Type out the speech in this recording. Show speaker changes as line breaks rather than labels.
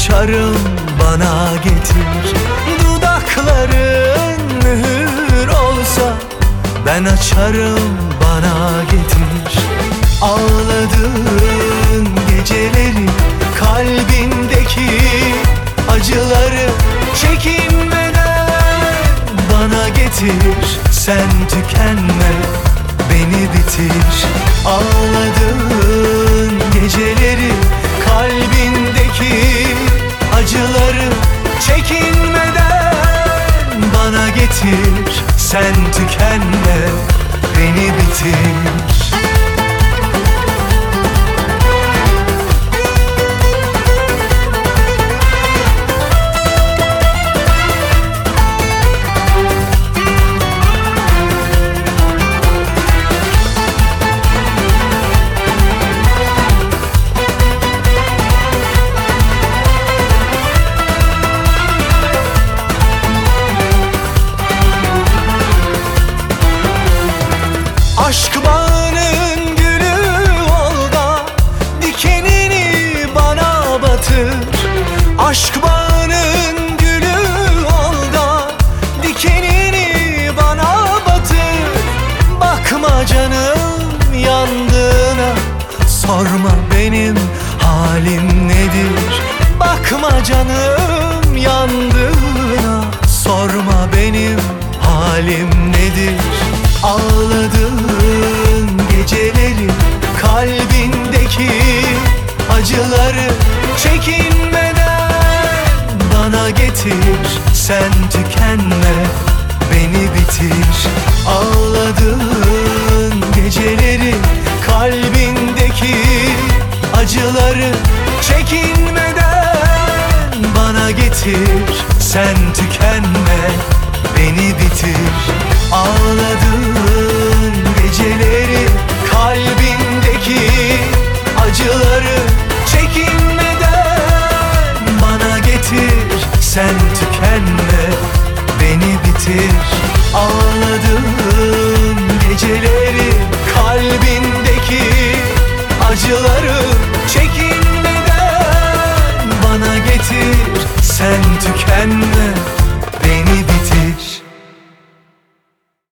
açarım, bana getir. Dudakların mühür olsa ben açarım, bana getir. Ağladığın geceleri, kalbindeki acıları çekinmeden bana getir. Sen tükenme, beni bitir. Ağladığın geceleri, kalbindeki acıları çekinmeden bana getir. Sen tükenme, beni bitir. Aşk bağının gülü ol da dikenini bana batır. Aşk bağının gülü ol da dikenini bana batır. Bakma canım yandığına, sorma benim halim nedir. Bakma canım yandığına, sorma benim halim nedir. Ağladığın geceleri, kalbindeki acıları çekinmeden bana getir. Sen tükenme, beni bitir. Ağladığın geceleri, kalbindeki acıları çekinmeden bana getir. Sen tükenme, beni bitir. Ağladığın geceleri, kalbindeki acıları çekinmeden bana getir. Sen tükenme, beni bitir. Ağladığın geceleri, kalbindeki acıları